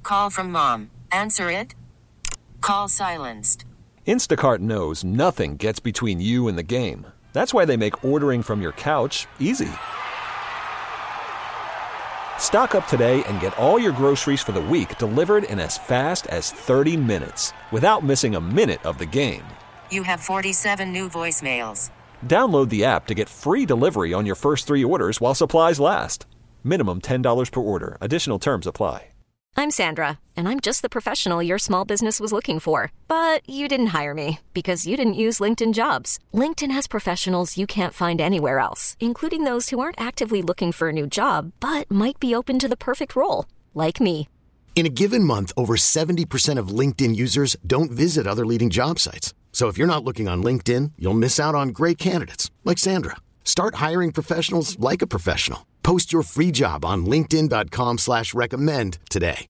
call from mom. Answer it. Call silenced. Instacart knows nothing gets between you and the game. That's why they make ordering from your couch easy. Stock up today and get all your groceries for the week delivered in as fast as 30 minutes without missing a minute of the game. You have 47 new voicemails. Download the app to get free delivery on your first 3 orders while supplies last. Minimum $10 per order. Additional terms apply. I'm Sandra, and I'm just the professional your small business was looking for. But you didn't hire me because you didn't use LinkedIn Jobs. LinkedIn has professionals you can't find anywhere else, including those who aren't actively looking for a new job, but might be open to the perfect role, like me. In a given month, over 70% of LinkedIn users don't visit other leading job sites. So if you're not looking on LinkedIn, you'll miss out on great candidates like Sandra. Start hiring professionals like a professional. Post your free job on linkedin.com/recommend today.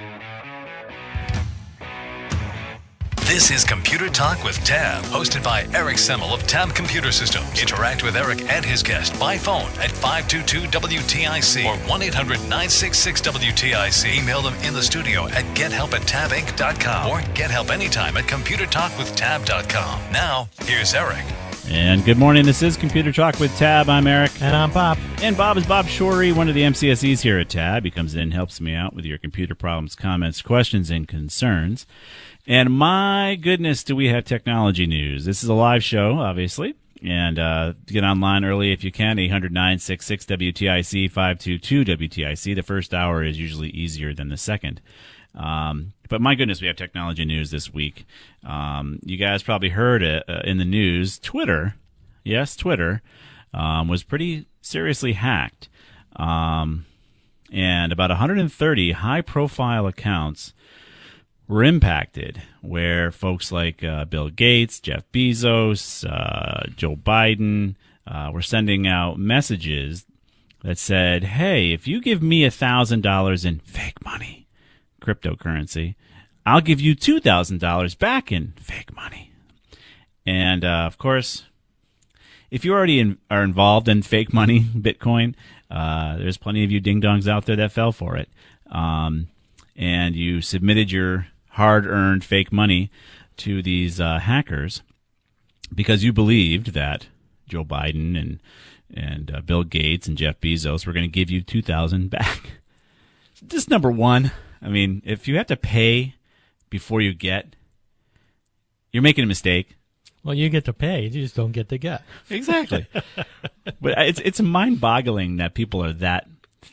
This is Computer Talk with Tab, hosted by Eric Semmel of Tab Computer Systems. Interact with Eric and his guest by phone at 522-WTIC or 1-800-966-WTIC. Email them in the studio at gethelp@tabinc.com or get help anytime at computertalkwithtab.com. Now, here's Eric. And good morning. This is Computer Talk with Tab. I'm Eric. And I'm Bob. And Bob is Bob Shorey, one of the MCSEs here at Tab. He comes in and helps me out with your computer problems, comments, questions, and concerns. And my goodness, do we have technology news. This is a live show, obviously. And get online early if you can, 800-966-WTIC, 522-WTIC. The first hour is usually easier than the second. But my goodness, we have technology news this week. You guys probably heard it in the news. Twitter, yes, Twitter, was pretty seriously hacked. And about 130 high-profile accounts were impacted, where folks like Bill Gates, Jeff Bezos, Joe Biden were sending out messages that said, hey, if you give me $1,000 in fake money, cryptocurrency, I'll give you $2,000 back in fake money. And, of course, if you already are involved in fake money, Bitcoin, there's plenty of you ding-dongs out there that fell for it. And you submitted your hard-earned fake money to these hackers because you believed that Joe Biden and Bill Gates and Jeff Bezos were going to give you $2,000 back. Just number one. I mean, if you have to pay before you get, you're making a mistake. Well, you get to pay, you just don't get to get. Exactly. But it's mind-boggling that people are that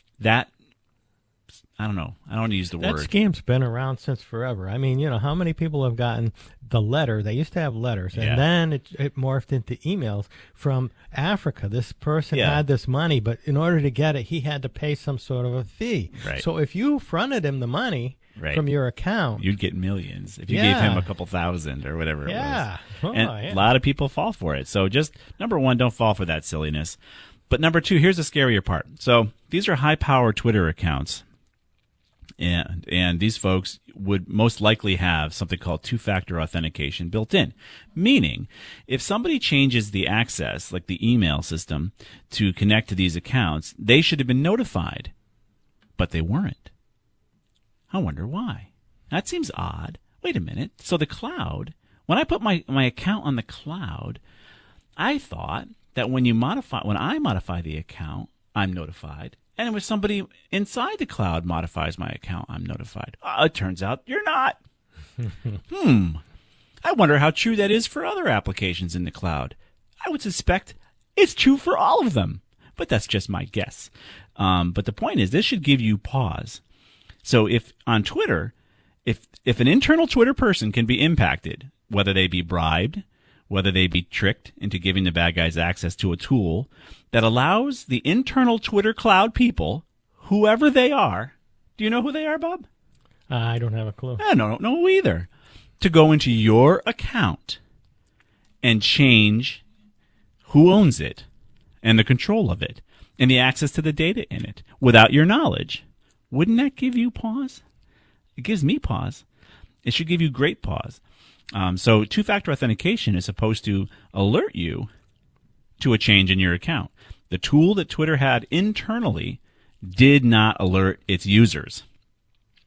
I don't know. I don't want to use the word. That scheme's been around since forever. I mean, how many people have gotten the letter? They used to have letters, and then it morphed into emails from Africa. This person had this money, but in order to get it, he had to pay some sort of a fee. Right. So if you fronted him the money from your account, you'd get millions if you gave him a couple thousand or whatever it was. A lot of people fall for it. So just, number one, don't fall for that silliness. But number two, here's the scarier part. So these are high-powered Twitter accounts. And these folks would most likely have something called two-factor authentication built in, meaning if somebody changes the access, like the email system, to connect to these accounts, they should have been notified, but they weren't. I wonder why. That seems odd. Wait a minute. So the cloud, when I put my account on the cloud, I thought that when I modify the account, I'm notified. And if somebody inside the cloud modifies my account, I'm notified. It turns out you're not. I wonder how true that is for other applications in the cloud. I would suspect it's true for all of them, but that's just my guess. But the point is, this should give you pause. So if on Twitter, if an internal Twitter person can be impacted, whether they be bribed, whether they be tricked into giving the bad guys access to a tool that allows the internal Twitter cloud people, whoever they are, do you know who they are, Bob? I don't have a clue. I don't know either. To go into your account and change who owns it and the control of it and the access to the data in it without your knowledge. Wouldn't that give you pause? It gives me pause. It should give you great pause. So two-factor authentication is supposed to alert you to a change in your account. The tool that Twitter had internally did not alert its users.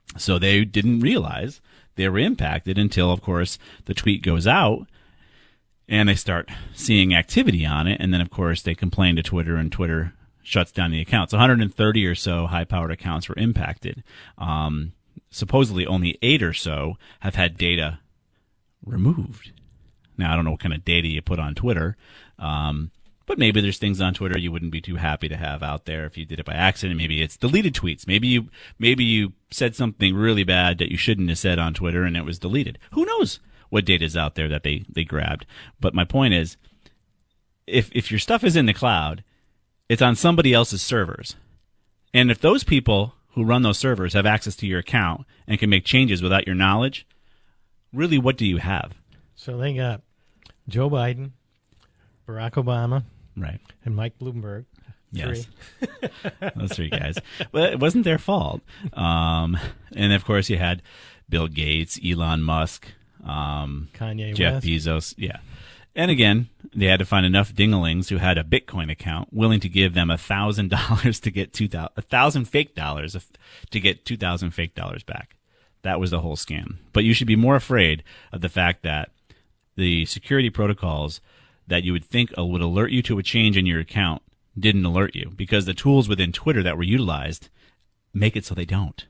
So they didn't realize they were impacted until, of course, the tweet goes out and they start seeing activity on it. And then, of course, they complain to Twitter, and Twitter shuts down the accounts. 130 or so high-powered accounts were impacted. Supposedly only 8 or so have had data removed. Now, I don't know what kind of data you put on Twitter, but maybe there's things on Twitter you wouldn't be too happy to have out there if you did it by accident. Maybe it's deleted tweets. Maybe you said something really bad that you shouldn't have said on Twitter and it was deleted. Who knows what data is out there that they grabbed? But my point is, if your stuff is in the cloud, it's on somebody else's servers. And if those people who run those servers have access to your account and can make changes without your knowledge, really, what do you have? So they got Joe Biden, Barack Obama, right, and Mike Bloomberg. Yes, those 3 guys. Well, it wasn't their fault. And of course, you had Bill Gates, Elon Musk, Kanye Jeff West. Bezos. Yeah, and again, they had to find enough dinglings who had a Bitcoin account willing to give them $1,000 to get 1,000 fake dollars to get 2,000 fake dollars back. That was the whole scam. But you should be more afraid of the fact that the security protocols that you would think would alert you to a change in your account didn't alert you, because the tools within Twitter that were utilized make it so they don't.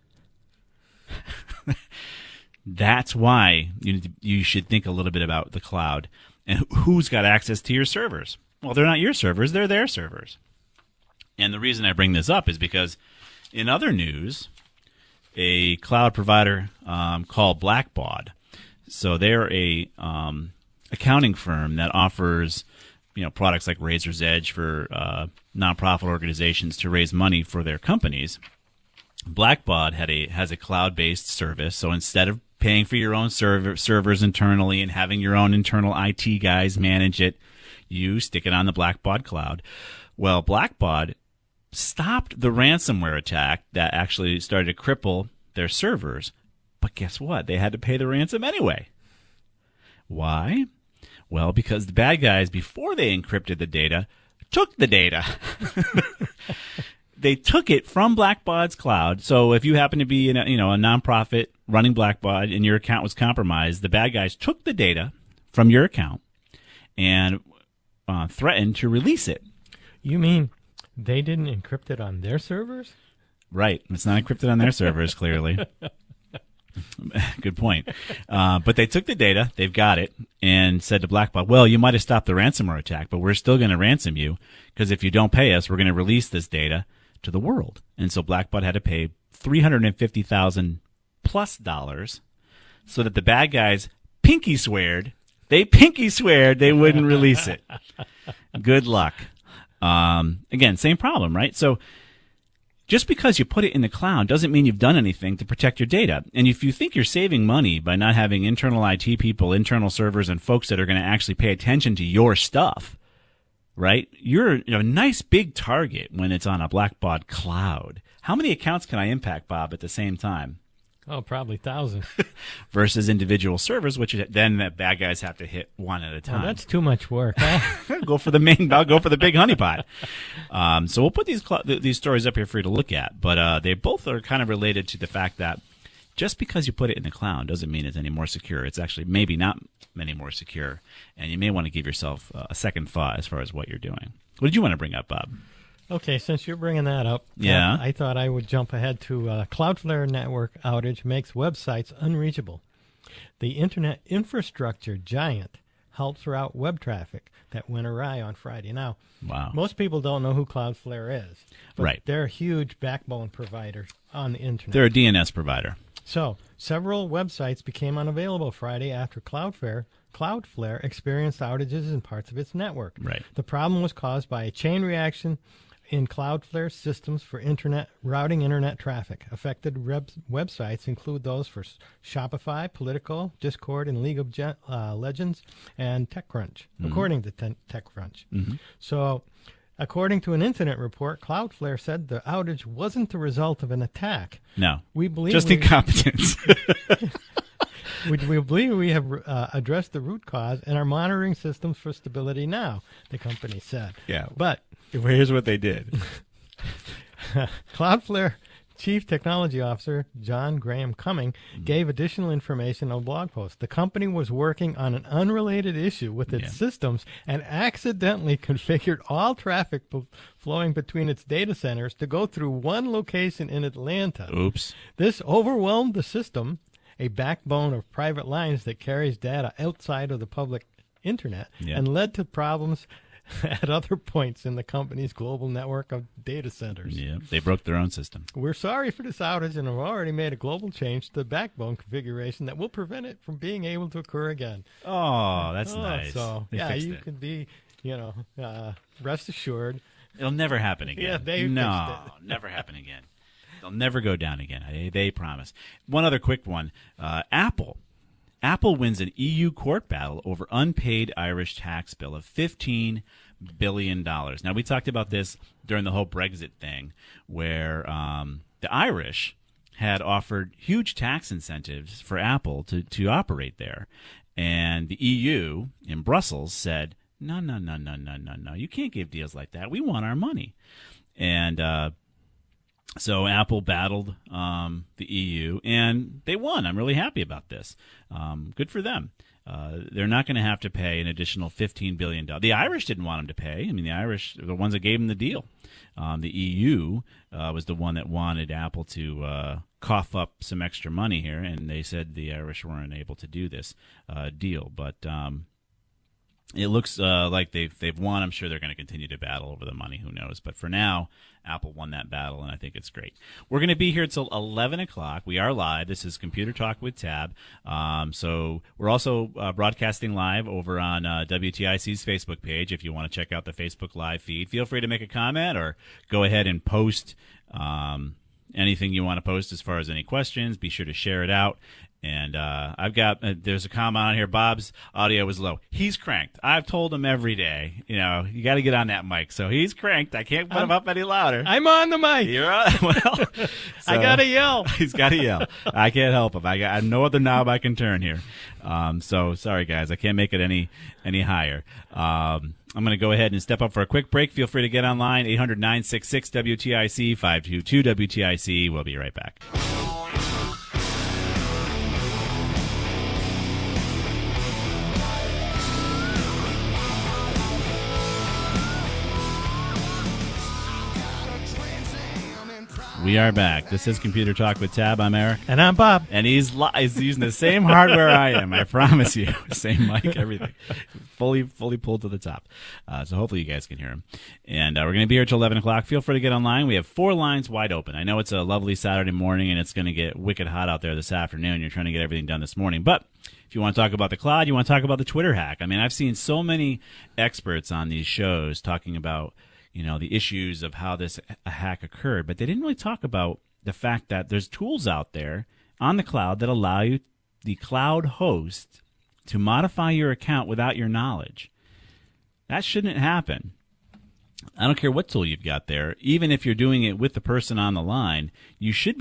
That's why you should think a little bit about the cloud and who's got access to your servers. Well, they're not your servers, they're their servers. And the reason I bring this up is because in other news, a cloud provider called Blackbaud, so they're a accounting firm that offers products like Razor's Edge for nonprofit organizations to raise money for their companies. Blackbaud has a cloud-based service, so instead of paying for your own servers internally and having your own internal IT guys manage it, you stick it on the Blackbaud cloud. Well, Blackbaud stopped the ransomware attack that actually started to cripple their servers. But guess what? They had to pay the ransom anyway. Why? Well, because the bad guys, before they encrypted the data, took the data. They took it from Blackbaud's cloud. So if you happen to be in a nonprofit running Blackbaud and your account was compromised, the bad guys took the data from your account and threatened to release it. You mean they didn't encrypt it on their servers? Right. It's not encrypted on their servers, clearly. Good point. But they took the data, they've got it, and said to Blackbaud, well, you might have stopped the ransomware attack, but we're still going to ransom you, because if you don't pay us, we're going to release this data to the world. And so Blackbaud had to pay $350,000 plus so that the bad guys pinky sweared they wouldn't release it. Good luck. Again, same problem, right? So just because you put it in the cloud doesn't mean you've done anything to protect your data. And if you think you're saving money by not having internal IT people, internal servers, and folks that are going to actually pay attention to your stuff, right? You're a nice big target when it's on a Blackbaud cloud. How many accounts can I impact, Bob, at the same time? Oh, probably thousands. Versus individual servers, which then the bad guys have to hit one at a time. Well, that's too much work. Huh? Go for the main. I'll go for the big honeypot. So we'll put these stories up here for you to look at. But they both are kind of related to the fact that just because you put it in the cloud doesn't mean it's any more secure. It's actually maybe not any more secure, and you may want to give yourself a second thought as far as what you're doing. What did you want to bring up, Bob? Okay, since you're bringing that up, yeah, I thought I would jump ahead to Cloudflare network outage makes websites unreachable. The internet infrastructure giant helps route web traffic that went awry on Friday. Now, wow, most people don't know who Cloudflare is, but right? They're a huge backbone provider on the internet. They're a DNS provider. So, several websites became unavailable Friday after Cloudflare experienced outages in parts of its network. Right. The problem was caused by a chain reaction in Cloudflare systems for routing internet traffic. Affected websites include those for Shopify, Politico, Discord, and League of Legends, and TechCrunch, according to TechCrunch. Mm-hmm. So, according to an incident report, Cloudflare said the outage wasn't the result of an attack. No. We believe just incompetence. We believe we have addressed the root cause and are monitoring systems for stability now, the company said. Yeah. But here's what they did. Cloudflare Chief Technology Officer John Graham Cumming gave additional information on a blog post. The company was working on an unrelated issue with its systems and accidentally configured all traffic flowing between its data centers to go through one location in Atlanta. Oops. This overwhelmed the system, a backbone of private lines that carries data outside of the public internet, and led to problems at other points in the company's global network of data centers. Yeah, they broke their own system. We're sorry for this outage and have already made a global change to the backbone configuration that will prevent it from being able to occur again. Oh, that's nice. So, you can be, rest assured. It'll never happen again. Yeah, they fixed it. Never happen again. They'll never go down again. They promise. One other quick one. Apple wins an EU court battle over unpaid Irish tax bill of $15 billion. Now, we talked about this during the whole Brexit thing, where the Irish had offered huge tax incentives for Apple to operate there. And the EU in Brussels said, no, you can't give deals like that. We want our money. And so Apple battled the EU, and they won. I'm really happy about this. Good for them. They're not going to have to pay an additional $15 billion. The Irish didn't want them to pay. I mean, the Irish are the ones that gave them the deal. The EU was the one that wanted Apple to cough up some extra money here, and they said the Irish weren't able to do this deal. But it looks like they've won. I'm sure they're going to continue to battle over the money. Who knows? But for now, Apple won that battle, and I think it's great. We're going to be here until 11 o'clock. We are live. This is Computer Talk with Tab. So we're also broadcasting live over on WTIC's Facebook page. If you want to check out the Facebook Live feed, feel free to make a comment or go ahead and post anything you want to post as far as any questions. Be sure to share it out. And I've got there's a comment on here. Bob's audio was low. He's cranked. I've told him every day, you got to get on that mic. So he's cranked. I can't put him up any louder. I'm on the mic. You're on. Well, so, I got to yell. He's got to yell. I can't help him. I got no other knob I can turn here. So sorry, guys. I can't make it any higher. I'm going to go ahead and step up for a quick break. Feel free to get online, 800-966-WTIC, 522-WTIC. We'll be right back. We are back. This is Computer Talk with Tab. I'm Eric. And I'm Bob. And he's using the same hardware I am. I promise you. Same mic, everything. Fully pulled to the top. So hopefully you guys can hear him. And we're going to be here till 11 o'clock. Feel free to get online. We have 4 lines wide open. I know it's a lovely Saturday morning, and it's going to get wicked hot out there this afternoon. You're trying to get everything done this morning. But if you want to talk about the cloud, you want to talk about the Twitter hack. I mean, I've seen so many experts on these shows talking about the issues of how this hack occurred, but they didn't really talk about the fact that there's tools out there on the cloud that allow you, the cloud host, to modify your account without your knowledge. That shouldn't happen. I don't care what tool you've got there. Even if you're doing it with the person on the line, you should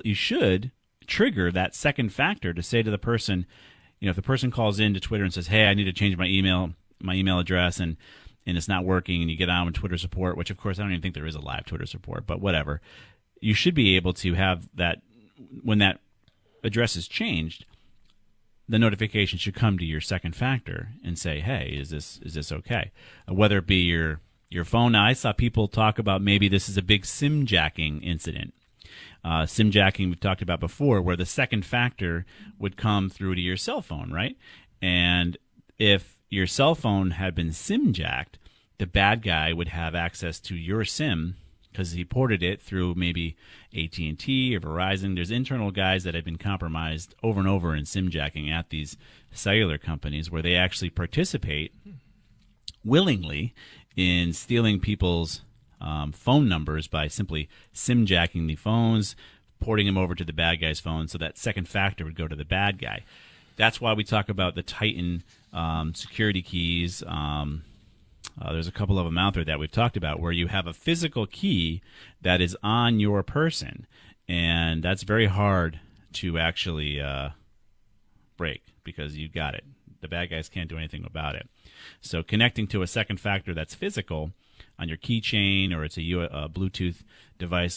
trigger that second factor to say to the person, if the person calls into Twitter and says, hey, I need to change my email address, and it's not working, and you get on with Twitter support, which, of course, I don't even think there is a live Twitter support, but whatever. You should be able to have that, when that address is changed, the notification should come to your second factor and say, hey, is this okay? Whether it be your phone. Now, I saw people talk about maybe this is a big SIM jacking incident. SIM jacking we've talked about before, where the second factor would come through to your cell phone, right? And if your cell phone had been SIM jacked, the bad guy would have access to your SIM because he ported it through maybe AT&T or Verizon. There's internal guys that have been compromised over and over in SIM jacking at these cellular companies, where they actually participate willingly in stealing people's phone numbers by simply SIM jacking the phones, porting them over to the bad guy's phone, so that second factor would go to the bad guy. That's why we talk about the Titan security keys. There's a couple of them out there that we've talked about, where you have a physical key that is on your person, and that's very hard to actually break because you got it. The bad guys can't do anything about it. So connecting to a second factor that's physical on your keychain, or it's a Bluetooth device,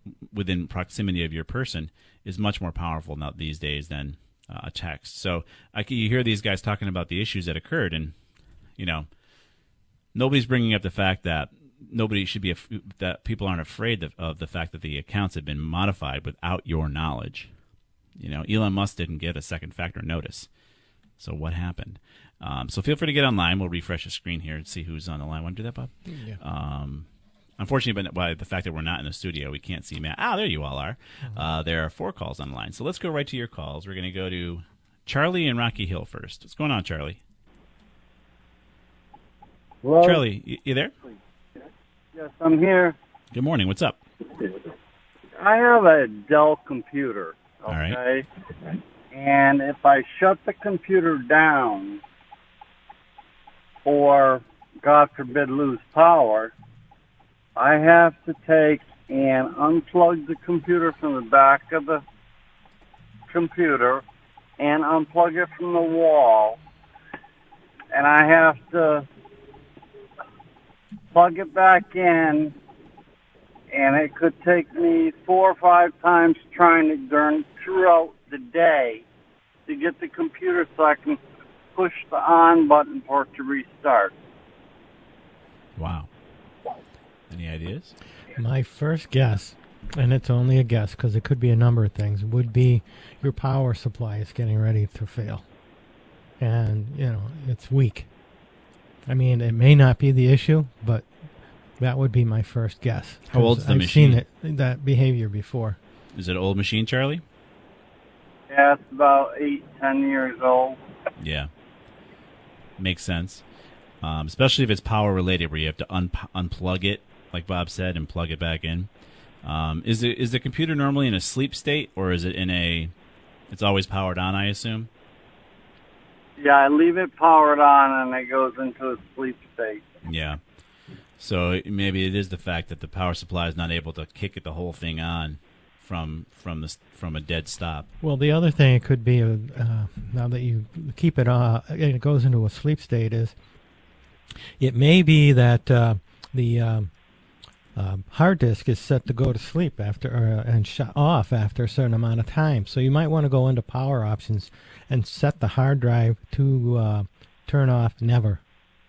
within proximity of your person is much more powerful now these days than a text. So you hear these guys talking about the issues that occurred, and nobody's bringing up the fact that nobody should be that people aren't afraid of the fact that the accounts have been modified without your knowledge. Elon Musk didn't get a second factor notice. So what happened? So feel free to get online. We'll refresh the screen here and see who's on the line. Want to do that, Bob? Yeah. Unfortunately, by the fact that we're not in the studio, we can't see Matt. There you all are. There are 4 calls on the line. So let's go right to your calls. We're going to go to Charlie in Rocky Hill first. What's going on, Charlie? Hello? Charlie, you there? Yes, I'm here. Good morning. What's up? I have a Dell computer, All right. And if I shut the computer down or, God forbid, lose power, I have to take and unplug the computer from the back of the computer and unplug it from the wall, and I have to plug it back in, and it could take me 4 or 5 times throughout the day to get the computer so I can push the on button for it to restart. Wow. Any ideas? My first guess, and it's only a guess because it could be a number of things, would be your power supply is getting ready to fail. And, it's weak. I mean, it may not be the issue, but that would be my first guess. How old's the machine? I've seen that behavior before. Is it an old machine, Charlie? Yeah, it's about 8-10 years old. Yeah. Makes sense. Especially if it's power related, where you have to unplug it, like Bob said, and plug it back in. Is the computer normally in a sleep state, or is it it's always powered on, I assume? Yeah, I leave it powered on, and it goes into a sleep state. Yeah. So maybe it is the fact that the power supply is not able to kick the whole thing on from a dead stop. Well, the other thing it could be, now that you keep it on, and it goes into a sleep state, is it may be that the hard disk is set to go to sleep after and shut off after a certain amount of time. So you might want to go into power options and set the hard drive to turn off never.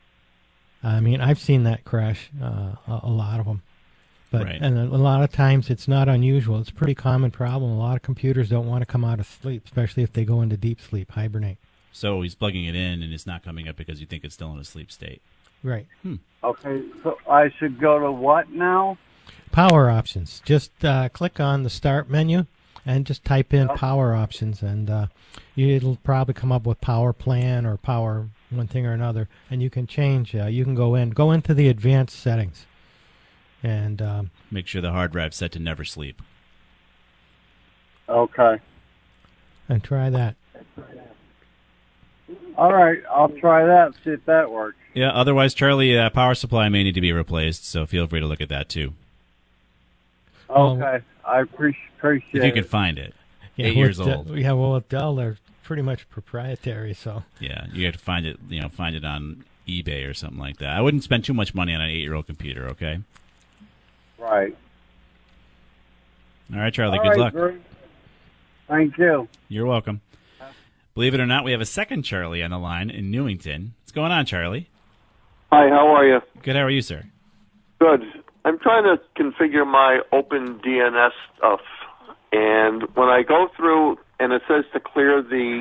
I mean, I've seen that crash, a lot of them. But right. And a lot of times it's not unusual. It's a pretty common problem. A lot of computers don't want to come out of sleep, especially if they go into deep sleep, hibernate. So he's plugging it in, and it's not coming up because you think it's still in a sleep state. Right. Okay, so I should go to what now? Power options. Just click on the start menu and just type in power options, and it'll probably come up with power plan or power one thing or another, and you can change. You can go into the advanced settings, and make sure the hard drive's set to never sleep. Okay. And try that. All right, I'll try that, see if that works. Yeah, otherwise, Charlie, power supply may need to be replaced, so feel free to look at that, too. Okay, I appreciate if you can find it. Yeah, 8 years old. Yeah, well, with Dell, they're pretty much proprietary, so. Yeah, you have to find it on eBay or something like that. I wouldn't spend too much money on an 8-year-old computer, okay? Right. All right, Charlie, good luck. Bruce. Thank you. You're welcome. Believe it or not, we have a second Charlie on the line in Newington. What's going on, Charlie? Hi, how are you? Good, how are you, sir? Good. I'm trying to configure my OpenDNS stuff, and when I go through and it says to clear the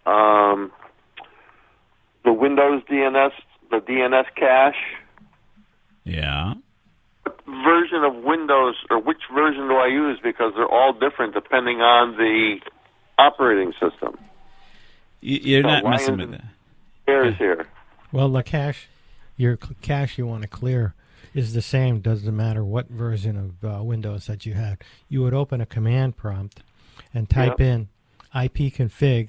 Windows DNS, the DNS cache. Yeah. What version of Windows, or which version do I use? Because they're all different depending on the operating system. You're not messing with that. Here. Well, the cache, your cache you want to clear is the same. Doesn't matter what version of Windows that you have. You would open a command prompt and type in ipconfig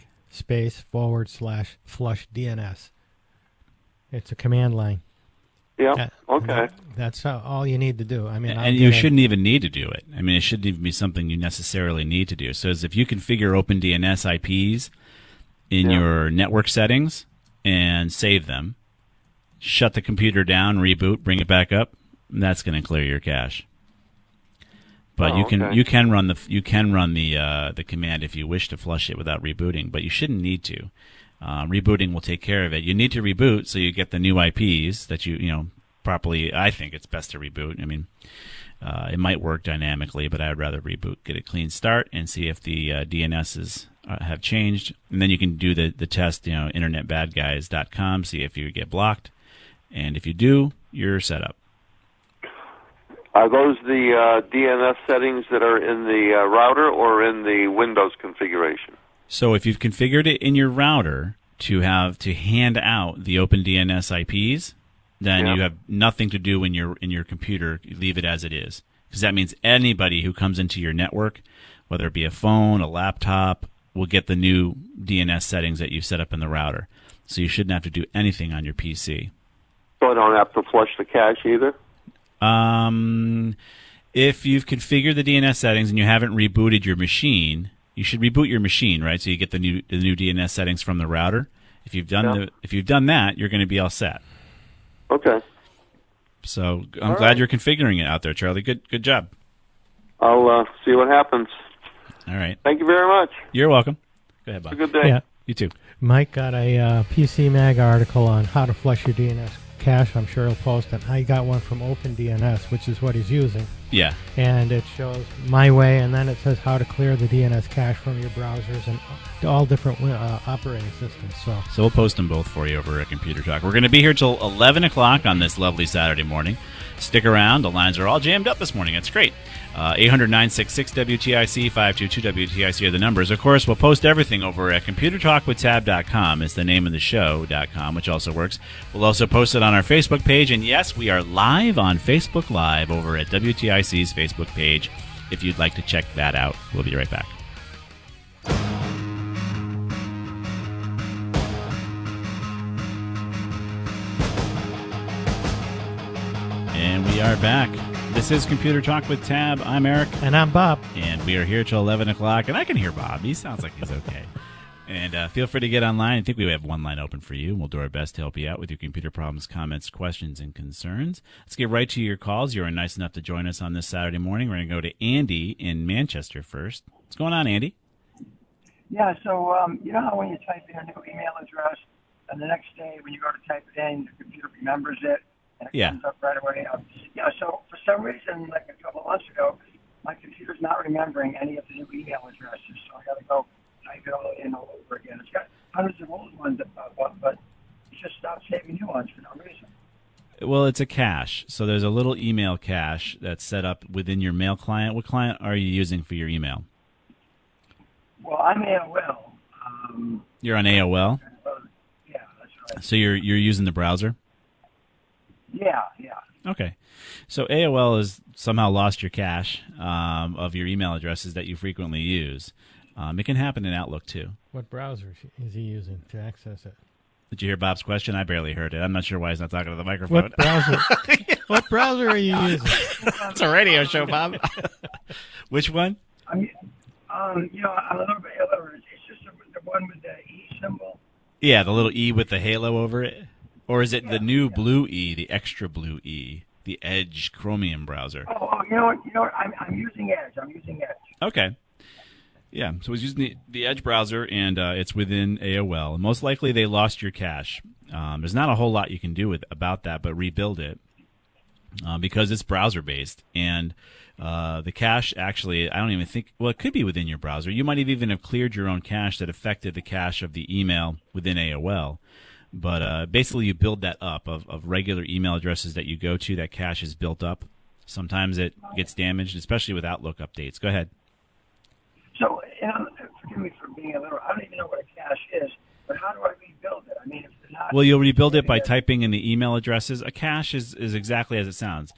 /flush DNS. It's a command line. Yeah. Okay. That's all you need to do. I mean, and you shouldn't even need to do it. I mean, it shouldn't even be something you necessarily need to do. So, if you configure OpenDNS IPs in your network settings and save them, shut the computer down, reboot, bring it back up, that's going to clear your cache. But you can run the command if you wish to flush it without rebooting, but you shouldn't need to. Rebooting will take care of it. You need to reboot so you get the new IPs that you properly. I think it's best to reboot. I mean, it might work dynamically, but I would rather reboot, get a clean start, and see if the DNSs have changed. And then you can do the test, internetbadguys.com, see if you get blocked. And if you do, you're set up. Are those the DNS settings that are in the router or in the Windows configuration? So if you've configured it in your router to hand out the OpenDNS IPs, then you have nothing to do in your computer. You leave it as it is, because that means anybody who comes into your network, whether it be a phone, a laptop, will get the new DNS settings that you've set up in the router. So you shouldn't have to do anything on your PC. So I don't have to flush the cache either? If you've configured the DNS settings and you haven't rebooted your machine, you should reboot your machine, right? So you get the new DNS settings from the router. If you've done that, you're going to be all set. Okay. So I'm glad you're configuring it out there, Charlie. Good job. I'll see what happens. All right. Thank you very much. You're welcome. Go ahead, Bob. Have a good day. Yeah. You too. Mike got a PC Mag article on how to flush your DNS cache. I'm sure he'll post it. I got one from OpenDNS, which is what he's using. Yeah. And it shows my way, and then it says how to clear the DNS cache from your browsers and all different operating systems. So we'll post them both for you over at Computer Talk. We're going to be here till 11 o'clock on this lovely Saturday morning. Stick around. The lines are all jammed up this morning. It's great. 800-966-WTIC, 522-WTIC are the numbers. Of course, we'll post everything over at ComputerTalkWithTab.com. It's the name of the show.com, which also works. We'll also post it on our Facebook page. And yes, we are live on Facebook Live over at WTIC's Facebook page if you'd like to check that out. We'll be right back. And we are back. This is Computer Talk with Tab. I'm Eric. And I'm Bob. And we are here till 11 o'clock. And I can hear Bob. He sounds like he's okay. And feel free to get online. I think we have one line open for you. We'll do our best to help you out with your computer problems, comments, questions, and concerns. Let's get right to your calls. You were nice enough to join us on this Saturday morning. We're going to go to Andy in Manchester first. What's going on, Andy? Yeah, so you know how when you type in a new email address, and the next day when you go to type it in, the computer remembers it, and it comes up right away. So for some reason, like a couple of months ago, my computer's not remembering any of the new email addresses, so I got to go type it all in all over again. It's got hundreds of old ones that pop up, but it just stopped saving new ones for no reason. Well, it's a cache. So there's a little email cache that's set up within your mail client. What client are you using for your email? Well, I'm AOL. You're on AOL? Yeah, that's right. So you're using the browser? Yeah. Okay. So AOL has somehow lost your cache of your email addresses that you frequently use. It can happen in Outlook, too. What browser is he using to access it? Did you hear Bob's question? I barely heard it. I'm not sure why he's not talking to the microphone. What browser? What browser are you using? It's a radio show, Bob. Which one? I'm a little bit illiterate. It's just the one with the E symbol. Yeah, the little E with the halo over it. Or is it the new blue E, the extra blue E, the Edge Chromium browser? Oh, you know what? I'm using Edge. Okay. Yeah, so it's using the Edge browser, and it's within AOL. And most likely they lost your cache. There's not a whole lot you can do about that, but rebuild it because it's browser-based. And the cache actually, I don't even think, well, it could be within your browser. You might even have cleared your own cache that affected the cache of the email within AOL. But basically you build that up of regular email addresses that you go to. That cache is built up. Sometimes it gets damaged, especially with Outlook updates. Go ahead. So, forgive me for being a little, I don't even know what a cache is, but how do I rebuild it? I mean, if they're not... Well, you'll rebuild it by typing in the email addresses. A cache is exactly as it sounds.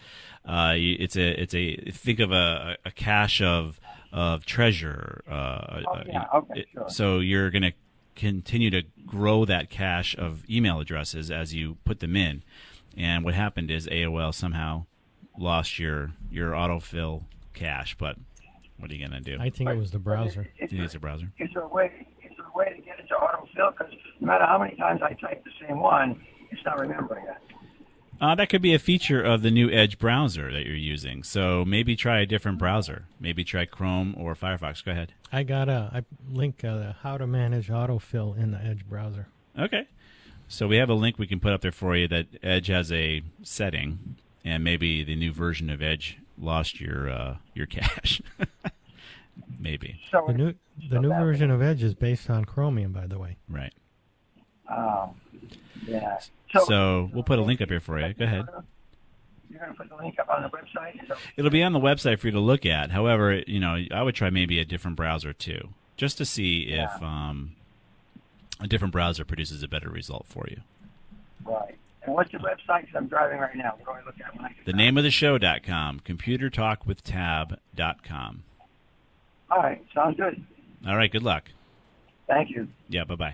Think of a cache of treasure. Okay, sure. So you're going to continue to grow that cache of email addresses as you put them in. And what happened is AOL somehow lost your autofill cache, but what are you going to do? I think it was the browser. Do you think it's a browser? Is there a way to get into autofill? Because no matter how many times I type the same one, it's not remembering it. That could be a feature of the new Edge browser that you're using. So maybe try a different browser. Maybe try Chrome or Firefox. Go ahead. I got a link how to manage autofill in the Edge browser. Okay. So we have a link we can put up there for you that Edge has a setting, and maybe the new version of Edge lost your cache. Maybe. So the new version of Edge is based on Chromium, by the way. Right. Yeah. So we'll put a link up here for you. Go ahead. You're going to put the link up on the website? So. It'll be on the website for you to look at. However, I would try maybe a different browser too, just to see if a different browser produces a better result for you. Right. And what's the website? Because I'm driving right now. We're going to look at it when I get The name of the show.com, computertalkwithtab.com. All right. Sounds good. All right. Good luck. Thank you. Yeah. Bye-bye.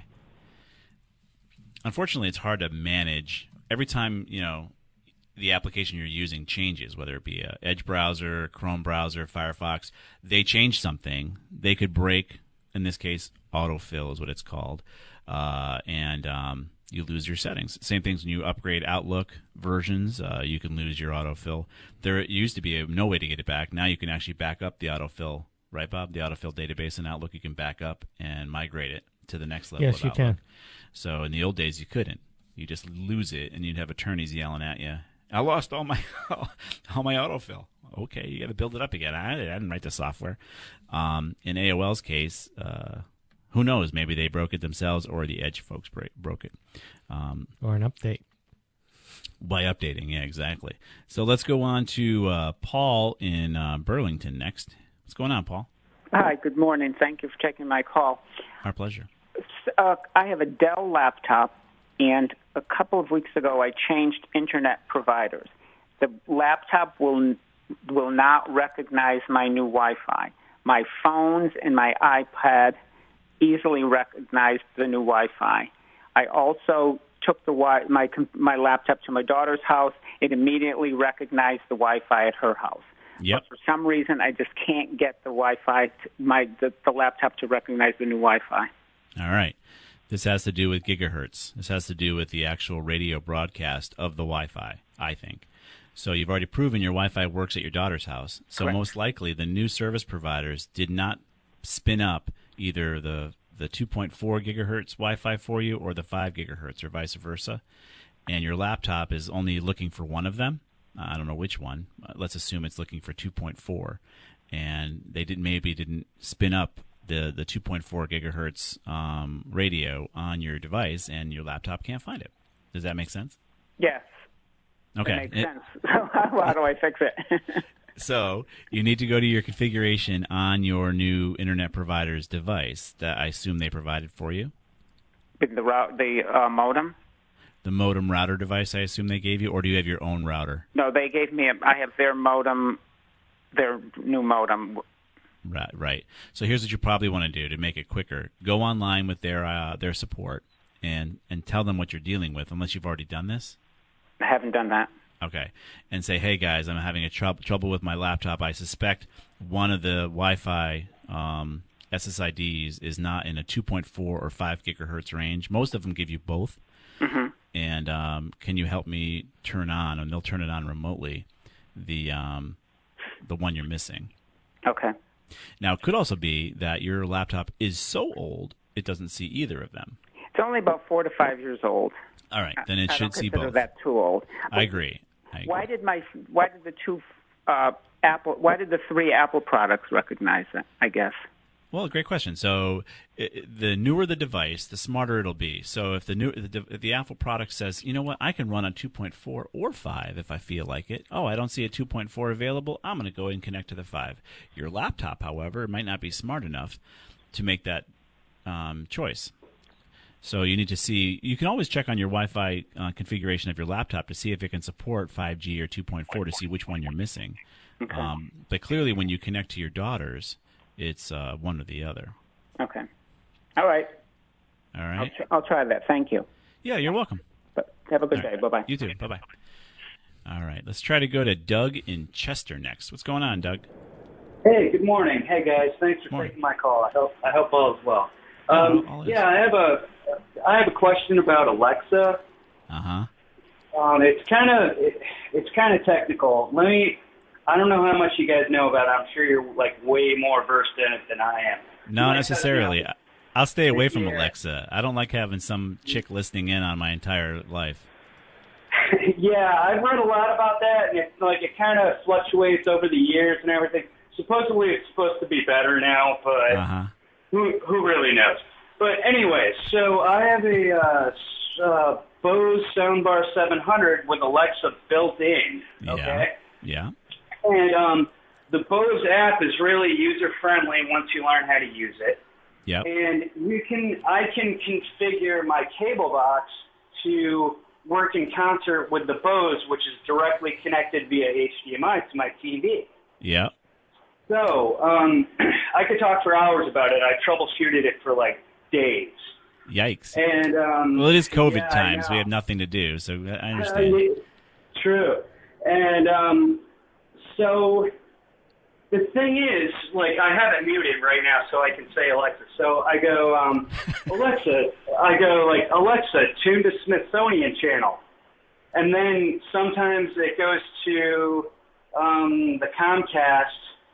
Unfortunately, it's hard to manage. Every time, the application you're using changes, whether it be a Edge browser, Chrome browser, Firefox, they change something. They could break, in this case, autofill is what it's called, and you lose your settings. Same things when you upgrade Outlook versions, you can lose your autofill. There used to be no way to get it back. Now you can actually back up the autofill, right, Bob? The autofill database in Outlook, you can back up and migrate it to the next level. Yes, you can. So in the old days, you couldn't. You just lose it, and you'd have attorneys yelling at you. I lost all my autofill. Okay, you got to build it up again. I didn't write the software. In AOL's case, who knows? Maybe they broke it themselves, or the Edge folks broke it. Or an update. By updating, yeah, exactly. So let's go on to Paul in Burlington next. What's going on, Paul? Hi, good morning. Thank you for taking my call. Our pleasure. I have a Dell laptop, and a couple of weeks ago I changed internet providers. The laptop will not recognize my new Wi-Fi. My phones and my iPad easily recognized the new Wi-Fi. I also took my laptop to my daughter's house. It immediately recognized the Wi-Fi at her house. Yep. But for some reason, I just can't get the Wi-Fi, the laptop to recognize the new Wi-Fi. All right. This has to do with gigahertz. This has to do with the actual radio broadcast of the Wi-Fi, I think. So you've already proven your Wi-Fi works at your daughter's house. So Correct. Most likely the new service providers did not spin up either the 2.4 gigahertz Wi-Fi for you or the 5 gigahertz or vice versa. And your laptop is only looking for one of them. I don't know which one. Let's assume it's looking for 2.4. And they didn't spin up the 2.4 gigahertz radio on your device, and your laptop can't find it. Does that make sense? Yes. Okay. That makes sense. How do I fix it? So you need to go to your configuration on your new internet provider's device that I assume they provided for you. The modem? The modem router device I assume they gave you, or do you have your own router? No, they gave me I have their modem, their new modem. Right. So here's what you probably want to do to make it quicker. Go online with their support and tell them what you're dealing with, unless you've already done this. I haven't done that. Okay. And say, hey, guys, I'm having trouble with my laptop. I suspect one of the Wi-Fi SSIDs is not in a 2.4 or 5 gigahertz range. Most of them give you both. Mm-hmm. And can you help me turn on, and they'll turn it on remotely, the one you're missing. Okay. Now, it could also be that your laptop is so old it doesn't see either of them. It's only about 4 to 5 years old. All right, then it should see both. I don't consider that too old. I agree. Why did the 3 Apple products recognize it, I guess? Well, great question. So the newer the device, the smarter it'll be. So if the Apple product says, you know what, I can run on 2.4 or 5 if I feel like it. Oh, I don't see a 2.4 available. I'm going to go and connect to the 5. Your laptop, however, might not be smart enough to make that choice. So you need to see. You can always check on your Wi-Fi configuration of your laptop to see if it can support 5G or 2.4 to see which one you're missing. Okay. But clearly, when you connect to your daughter's, it's one or the other. Okay. All right. All right. I'll try that. Thank you. Yeah, you're welcome. Have a good day. Right. Bye-bye. You too. Bye-bye. All right. Let's try to go to Doug in Chester next. What's going on, Doug? Hey, good morning. Hey, guys. Thanks for taking my call. I hope all is well. I have a question about Alexa. Uh-huh. It's kind of technical. I don't know how much you guys know about it. I'm sure you're like way more versed in it than I am. No, necessarily. I'll stay away from Alexa. I don't like having some chick listening in on my entire life. Yeah, I've read a lot about that, and it's like it kind of fluctuates over the years and everything. Supposedly it's supposed to be better now, but who really knows? But anyway, so I have a Bose Soundbar 700 with Alexa built in. Okay. Yeah. And the Bose app is really user friendly once you learn how to use it. Yeah. And I can configure my cable box to work in concert with the Bose, which is directly connected via HDMI to my TV. Yeah. So I could talk for hours about it. I troubleshooted it for like days. Yikes. And well, it is COVID times. We have nothing to do, so I understand. True. And so the thing is, like, I have it muted right now so I can say Alexa. So I go, Alexa, Alexa, tune to Smithsonian Channel. And then sometimes it goes to the Comcast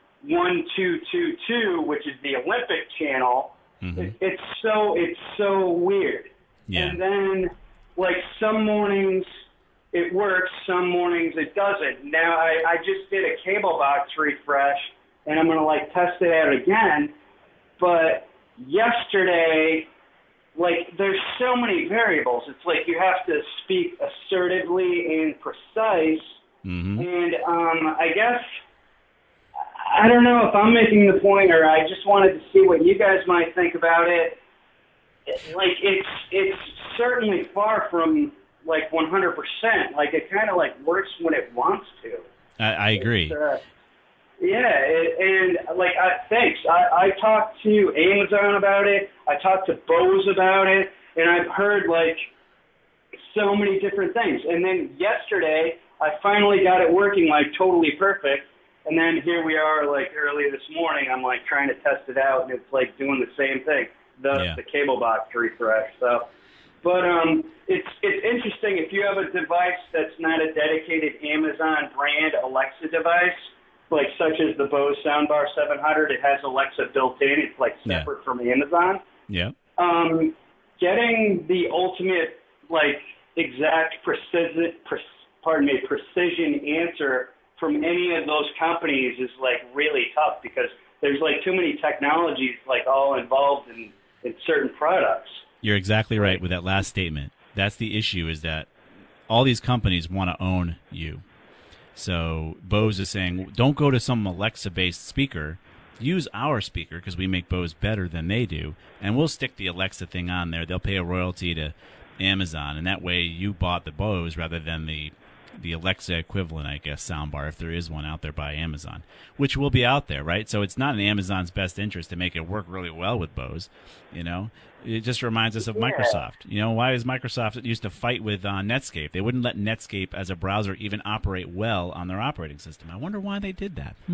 1222, which is the Olympic channel. Mm-hmm. It's so weird. Yeah. And then, like, some mornings it works, some mornings it doesn't. Now, I just did a cable box refresh, and I'm going to, like, test it out again. But yesterday, like, there's so many variables. It's like you have to speak assertively and precise. Mm-hmm. And I guess, I don't know if I'm making the point, or I just wanted to see what you guys might think about it. Like, it's certainly far from, like, 100%. Like, it kind of, like, works when it wants to. I agree. Thanks. I talked to Amazon about it. I talked to Bose about it, and I've heard, like, so many different things. And then yesterday, I finally got it working, like, totally perfect. And then here we are, like, early this morning, I'm, like, trying to test it out, and it's, like, doing the same thing, the cable box refresh. So, but it's interesting. If you have a device that's not a dedicated Amazon brand Alexa device, like such as the Bose Soundbar 700, it has Alexa built in. It's, like, separate from Amazon. Yeah. Getting the ultimate, like, exact precision answer from any of those companies is, like, really tough because there's, like, too many technologies, like, all involved in certain products. You're exactly right with that last statement. That's the issue, is that all these companies want to own you. So Bose is saying, don't go to some Alexa-based speaker. Use our speaker because we make Bose better than they do, and we'll stick the Alexa thing on there. They'll pay a royalty to Amazon, and that way you bought the Bose rather than the Alexa equivalent, I guess, soundbar, if there is one out there by Amazon, which will be out there, right? So it's not in Amazon's best interest to make it work really well with Bose, you know? It just reminds us of Microsoft. You know, why is Microsoft used to fight with Netscape? They wouldn't let Netscape as a browser even operate well on their operating system. I wonder why they did that.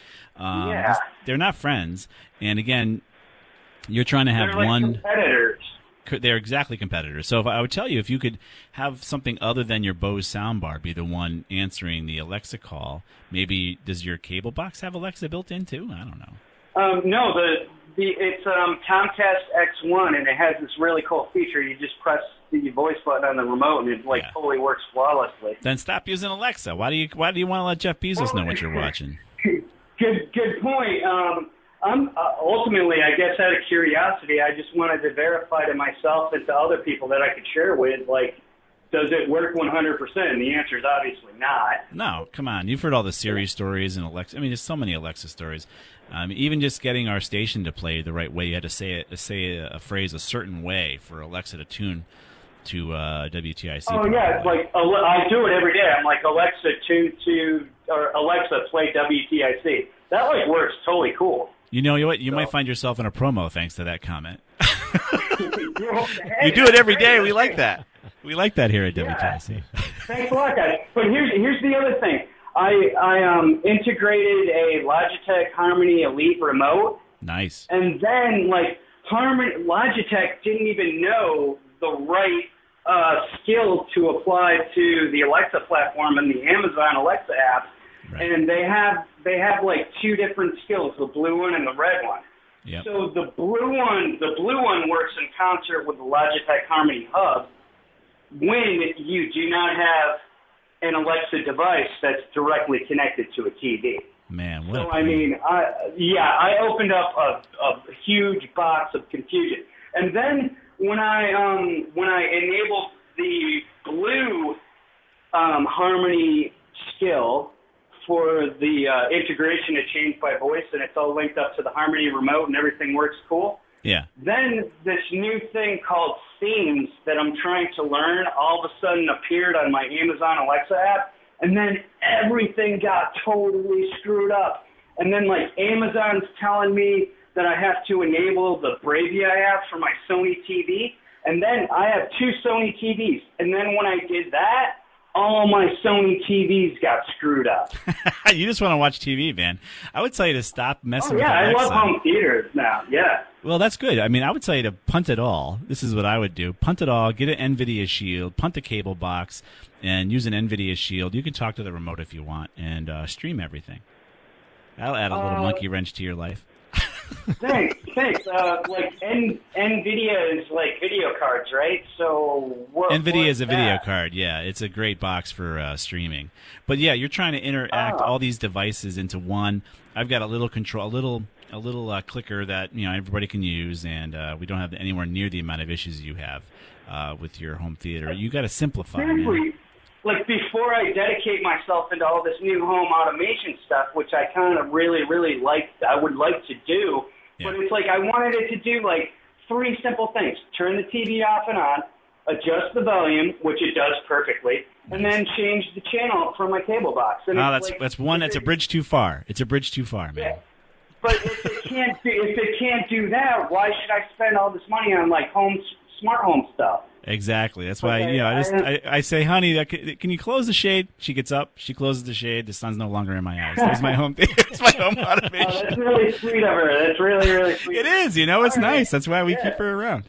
They're not friends. And again, you're trying to have one competitors. They're exactly competitors. So if I would tell you, if you could have something other than your Bose soundbar be the one answering the Alexa call, maybe does your cable box have Alexa built in too? I don't know. No, it's Comcast X1, and it has this really cool feature. You just press the voice button on the remote, and it totally works flawlessly. Then stop using Alexa. Why do you want to let Jeff Bezos know what you're watching? Good point. I'm ultimately, I guess, out of curiosity, I just wanted to verify to myself and to other people that I could share with, like, does it work 100%? And the answer is obviously not. No, come on. You've heard all the Siri stories and Alexa. I mean, there's so many Alexa stories. Even just getting our station to play the right way, you had to say a phrase a certain way for Alexa to tune to WTIC. Oh, yeah. It's like, I do it every day. I'm like, Alexa, tune to, or Alexa, play WTIC. That, like, works totally cool. You know what? You might find yourself in a promo thanks to that comment. You do it every day. We like that. We like that here at WTIC. Thanks a lot, guys. But here's the other thing. I integrated a Logitech Harmony Elite remote. Nice. And then, like, Logitech didn't even know the right skill to apply to the Alexa platform and the Amazon Alexa app, and they have like two different skills, the blue one and the red one. Yep. So the blue one works in concert with the Logitech Harmony Hub when you do not have an Alexa device that's directly connected to a TV. Man, what so I mean, I opened up a huge box of confusion, and then when I enabled the blue Harmony skill for the integration to change by voice, and it's all linked up to the Harmony remote, and everything works cool. Yeah. Then this new thing called Themes that I'm trying to learn all of a sudden appeared on my Amazon Alexa app, and then everything got totally screwed up. And then, like, Amazon's telling me that I have to enable the Bravia app for my Sony TV, and then I have two Sony TVs. And then when I did that, all my Sony TVs got screwed up. You just want to watch TV, man. I would tell you to stop messing with Alexa. Alexa. I love home theaters now, yeah. Well, that's good. I mean, I would tell you to punt it all. This is what I would do. Punt it all, get an NVIDIA Shield, punt the cable box, and use an NVIDIA Shield. You can talk to the remote if you want and stream everything. That'll add a little monkey wrench to your life. Thanks. Like NVIDIA is like video cards, right? So NVIDIA is a video card. Yeah, it's a great box for streaming. But yeah, you're trying to interact all these devices into one. I've got a little control, a little clicker that everybody can use, and we don't have anywhere near the amount of issues you have with your home theater. You got to simplify. Seriously. Man. Like, before I dedicate myself into all this new home automation stuff, which I kind of really would like to do, but it's like I wanted it to do, like, three simple things. Turn the TV off and on, adjust the volume, which it does perfectly, and then change the channel from my cable box. And that's a bridge too far. It's a bridge too far, man. Yeah. But if it can't do that, why should I spend all this money on, like, smart home stuff? Exactly. That's why I say, honey, can you close the shade? She gets up, she closes the shade. The sun's no longer in my eyes. There's my home. It's my home automation. Oh, that's really sweet of her. That's really, really sweet. It is. It's nice. That's why we keep her around.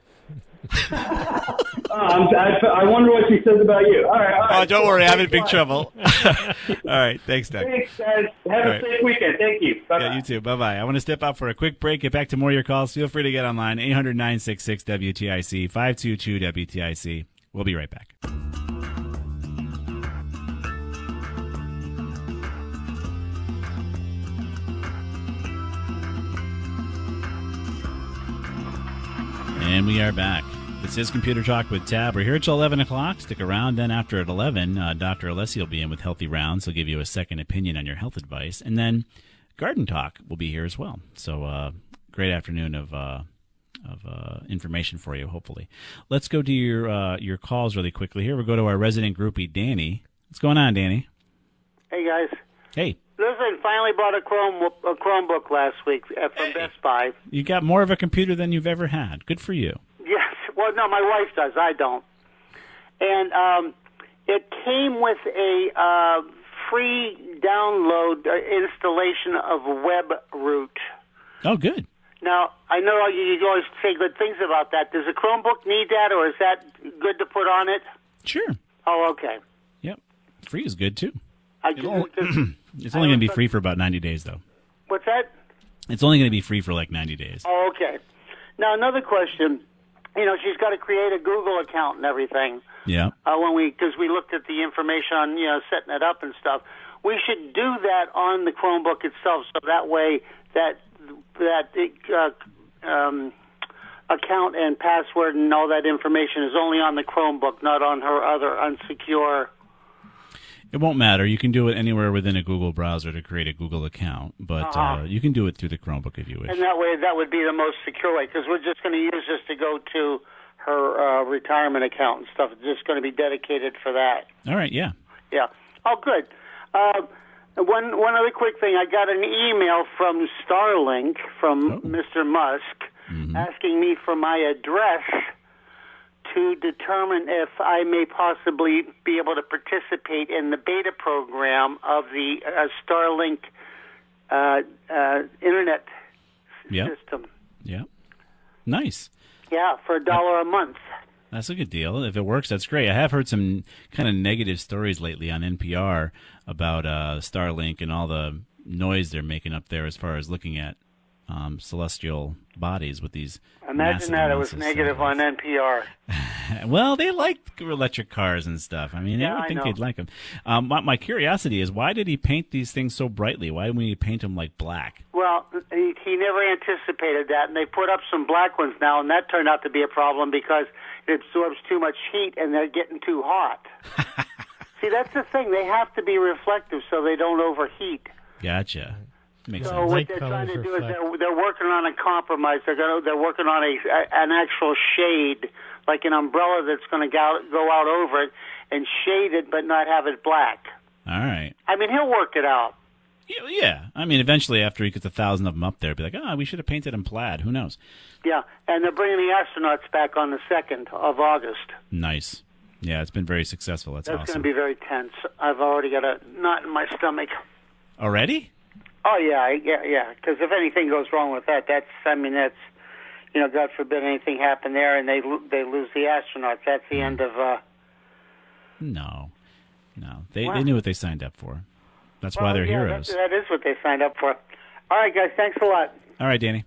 I wonder what she says about you. All right. Oh, don't worry. I'm in big trouble. All right. Thanks, Doug. Thanks, guys. Have a safe weekend. Thank you. Bye-bye. Yeah, you too. Bye-bye. I want to step out for a quick break, get back to more of your calls. Feel free to get online, 800-966-WTIC, 522-WTIC. We'll be right back. And we are back. This is Computer Talk with Tab. We're here till 11 o'clock. Stick around. Then after at 11, Dr. Alessi will be in with Healthy Rounds. He'll give you a second opinion on your health advice. And then Garden Talk will be here as well. So great afternoon of information for you, hopefully. Let's go to your calls really quickly here. We'll go to our resident groupie, Danny. What's going on, Danny? Hey, guys. Hey. Listen, finally bought a Chromebook last week from Best Buy. You got more of a computer than you've ever had. Good for you. Yes. Well, no, my wife does. I don't. And it came with a free download installation of WebRoot. Oh, good. Now, I know you always say good things about that. Does a Chromebook need that, or is that good to put on it? Sure. Oh, okay. Yep. Free is good, too. It's only going to be free for about 90 days, though. What's that? It's only going to be free for like 90 days. Oh, okay. Now, another question. She's got to create a Google account and everything. Yeah. Because we looked at the information on, setting it up and stuff. We should do that on the Chromebook itself, so that way that account and password and all that information is only on the Chromebook, not on her other unsecure. It won't matter. You can do it anywhere within a Google browser to create a Google account, but you can do it through the Chromebook if you wish. And that way, that would be the most secure way, because we're just going to use this to go to her retirement account and stuff. It's just going to be dedicated for that. All right, yeah. Yeah. Oh, good. One other quick thing. I got an email from Starlink from Mr. Musk asking me for my address to determine if I may possibly be able to participate in the beta program of the Starlink internet system. Yeah. Nice. Yeah, for $1 a month. That's a good deal. If it works, that's great. I have heard some kind of negative stories lately on NPR about Starlink and all the noise they're making up there as far as looking at celestial bodies with these. Imagine that it was negative on NPR. Well, they like electric cars and stuff. I mean, I would think they'd like them. My curiosity is, why did he paint these things so brightly? Why didn't he paint them like black? Well, he never anticipated that, and they put up some black ones now, and that turned out to be a problem because it absorbs too much heat and they're getting too hot. See, that's the thing. They have to be reflective so they don't overheat. Gotcha. Makes sense. What they're trying to do is they're working on a compromise. They're working on an actual shade, like an umbrella that's going to go out over it and shade it, but not have it black. All right. I mean, he'll work it out. Yeah. I mean, eventually, after he gets 1,000 of them up there, be like, we should have painted them plaid. Who knows? Yeah, and they're bringing the astronauts back on the 2nd of August. Nice. Yeah, it's been very successful. That's awesome. That's going to be very tense. I've already got a knot in my stomach. Already? Oh, yeah. Because if anything goes wrong with that, that's God forbid anything happen there and they lose the astronauts. That's the end of. No. They knew what they signed up for. That's why they're heroes. That is what they signed up for. All right, guys. Thanks a lot. All right, Danny.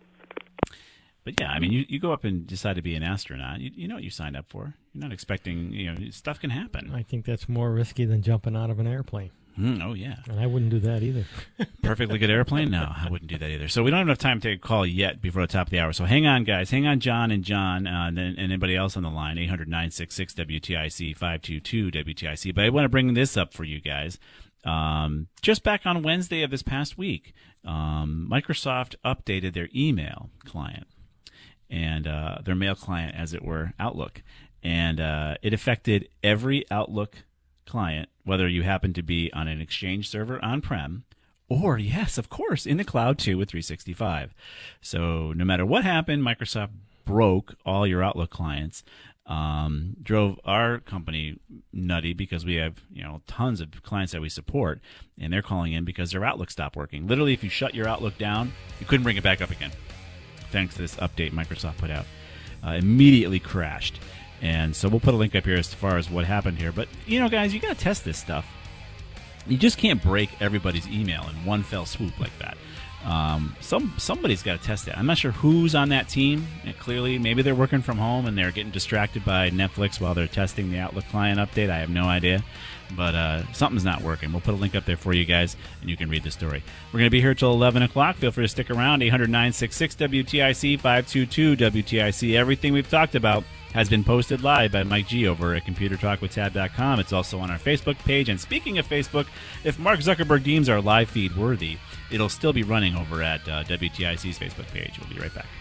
But yeah, I mean, you go up and decide to be an astronaut. You know what you signed up for. You're not expecting, stuff can happen. I think that's more risky than jumping out of an airplane. Oh, yeah. And I wouldn't do that either. Perfectly good airplane? No, I wouldn't do that either. So we don't have enough time to take a call yet before the top of the hour. So hang on, guys. Hang on, John, and anybody else on the line, 800-966-WTIC, 522-WTIC. But I want to bring this up for you guys. Just back on Wednesday of this past week, Microsoft updated their email client and their mail client, as it were, Outlook. And it affected every Outlook client, whether you happen to be on an Exchange server on-prem or, yes, of course, in the cloud too with 365. So no matter what happened, Microsoft broke all your Outlook clients, drove our company nutty because we have tons of clients that we support, and they're calling in because their Outlook stopped working. Literally, if you shut your Outlook down, you couldn't bring it back up again. Thanks to this update Microsoft put out. Immediately crashed. And so we'll put a link up here as far as what happened here. But, guys, you got to test this stuff. You just can't break everybody's email in one fell swoop like that. Somebody's got to test it. I'm not sure who's on that team. Clearly, maybe they're working from home and they're getting distracted by Netflix while they're testing the Outlook client update. I have no idea. But something's not working. We'll put a link up there for you guys, and you can read the story. We're going to be here till 11 o'clock. Feel free to stick around. 800-966-WTIC, 522-WTIC. Everything we've talked about has been posted live by Mike G over at ComputerTalkWithTab.com. It's also on our Facebook page. And speaking of Facebook, if Mark Zuckerberg deems our live feed worthy, it'll still be running over at WTIC's Facebook page. We'll be right back.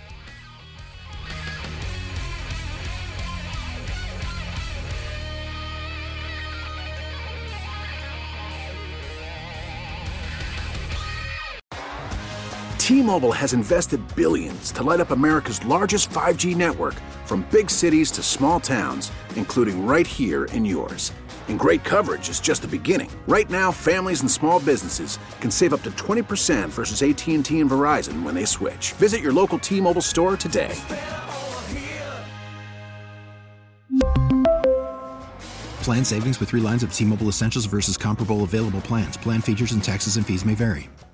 T-Mobile has invested billions to light up America's largest 5G network, from big cities to small towns, including right here in yours. And great coverage is just the beginning. Right now, families and small businesses can save up to 20% versus AT&T and Verizon when they switch. Visit your local T-Mobile store today. Plan savings with 3 lines of T-Mobile Essentials versus comparable available plans. Plan features and taxes and fees may vary.